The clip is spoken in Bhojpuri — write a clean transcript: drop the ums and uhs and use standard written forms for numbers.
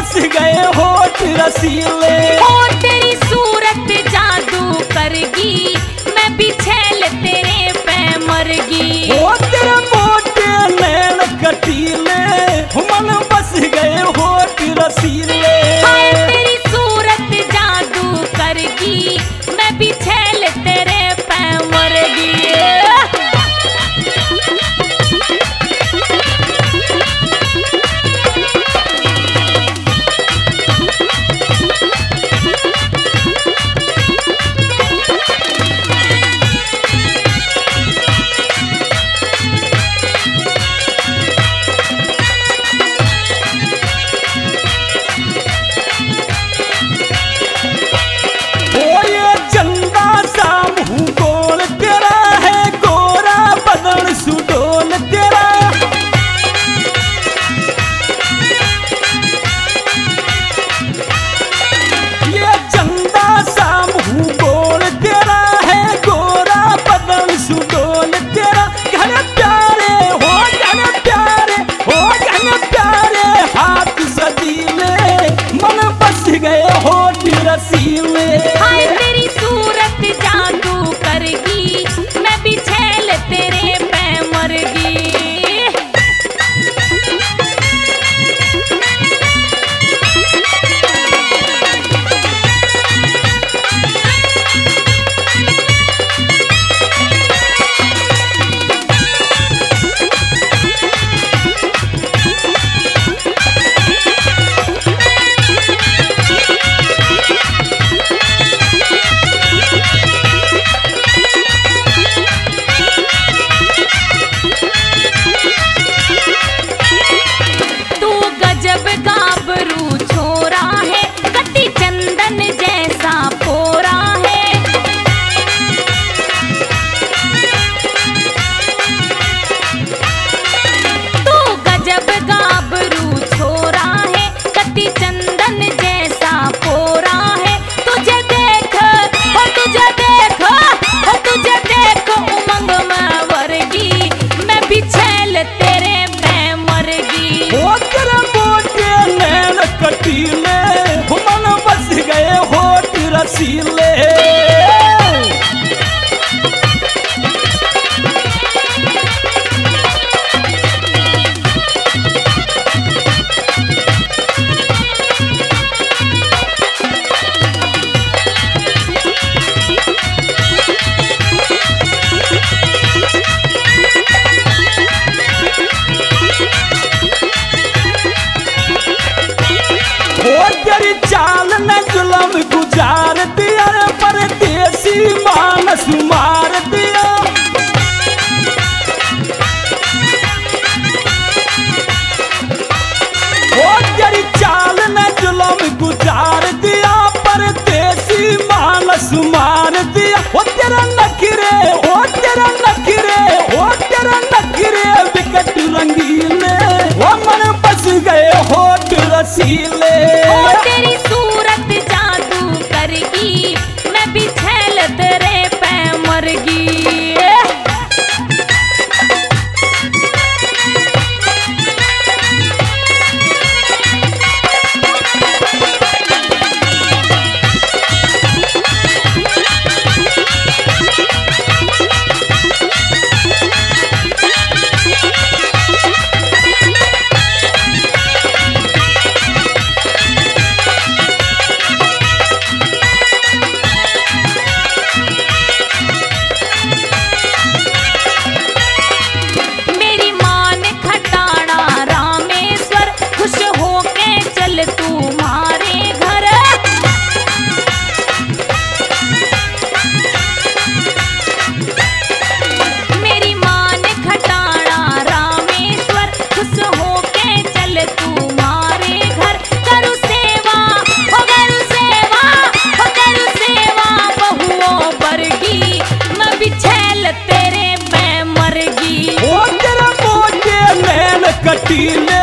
बस गए होठ रसीले। ओ तेरी सूरत जादू करगी, मैं भी छैल तेरे पे मरगी। ओ तेरे मोटे नैन कटीले, मन बस गए होठ रसीले। हाय तेरी सूरत जादू करगी, मैं भी छैल तेरे पे मरगी। हाय तेरी सूरत जादू करगी, मैं भी छैल तेरे पे मरगी। मन बस गए होठ रसीले। तेरी चाल न जुलम गुजार दिया, परदेसी मानस मार दिया। ओ तेरी चाल न जुलम गुजार दिया, परदेसी मानस मार दिया। ओ तेरा नखरे, ओ तेरा नखरे, ओ तेरा नखरे विकट रंगीले, ओ मन बस गए होठ रसीले। ओ तेरी सूरत जादू करगी, मैं भी छैल तेरे पे मरगी। तेरे पे मरगी। ओ तेरा मोटे नैन कटीले,